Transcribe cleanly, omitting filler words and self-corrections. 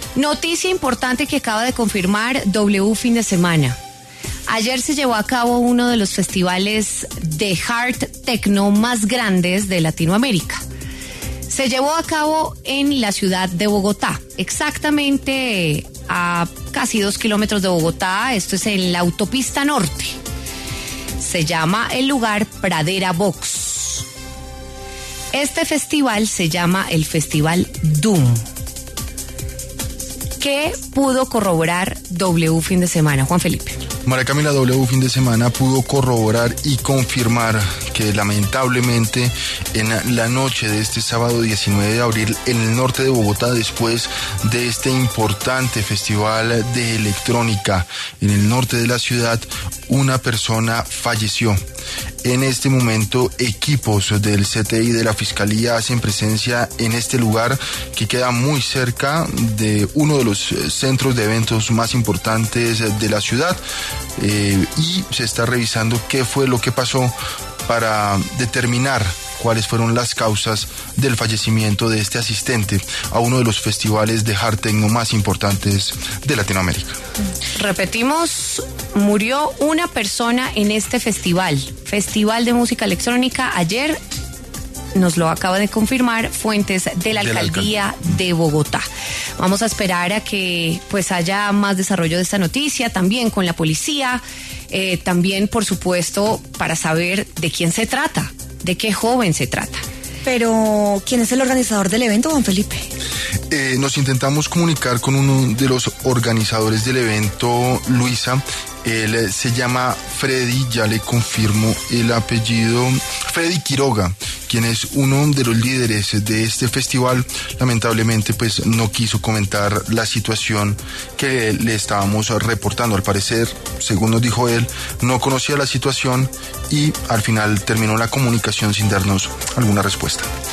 Noticia importante que acaba de confirmar W Fin de Semana. Ayer se llevó a cabo uno de los festivales de hard techno más grandes de Latinoamérica. Se llevó a cabo en la ciudad de Bogotá, exactamente a casi 2 kilómetros de Bogotá. Esto es en la autopista norte. Se llama el lugar Pradera Box. Este festival se llama el Festival Doom. ¿Qué pudo corroborar W Fin de Semana, Juan Felipe? María Camila, W Fin de Semana pudo corroborar y confirmar que lamentablemente en la noche de este sábado 19 de abril en el norte de Bogotá, después de este importante festival de electrónica en el norte de la ciudad, una persona falleció. En este momento, equipos del CTI de la Fiscalía hacen presencia en este lugar que queda muy cerca de uno de los centros de eventos más importantes de la ciudad, y se está revisando qué fue lo que pasó para determinar cuáles fueron las causas del fallecimiento de este asistente a uno de los festivales de hard techno más importantes de Latinoamérica. Repetimos, murió una persona en este festival de música electrónica. Ayer nos lo acaba de confirmar fuentes de la alcaldía de Bogotá. Vamos a esperar a que pues haya más desarrollo de esta noticia, también con la policía, también por supuesto para saber de quién se trata, de qué joven se trata. Pero, ¿quién es el organizador del evento, Juan Felipe? Nos intentamos comunicar con uno de los organizadores del evento, Luisa. Él se llama Freddy, ya le confirmo el apellido, Freddy Quiroga, quien es uno de los líderes de este festival. Lamentablemente pues no quiso comentar la situación que le estábamos reportando. Al parecer, según nos dijo él, no conocía la situación y al final terminó la comunicación sin darnos alguna respuesta.